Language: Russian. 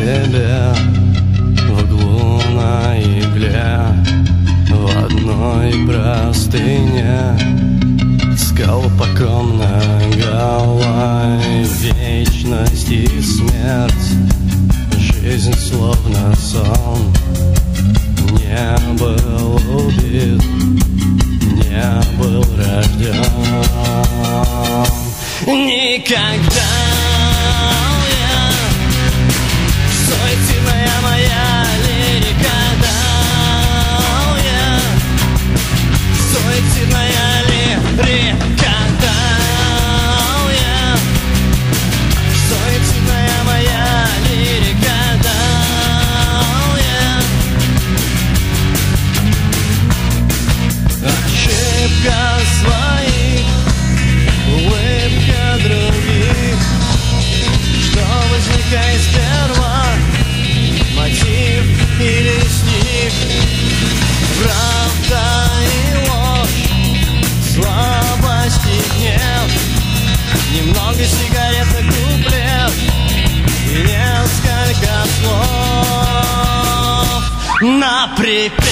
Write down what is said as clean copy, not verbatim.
себе в углу на игле, в одной простыне, с колпаком на голове. Вечность и смерть, жизнь словно сон. Не был убит, не был рожден. Никогда я, суетная моя лирика, дал я, суетная лирика, дал я, суетная моя лирика, дал я. Ошибка своих, улыбка других, что возникает сперва, мотив или стих, правда и ложь, слабость и гнев, немного сигарет на куплет и несколько слов. Например,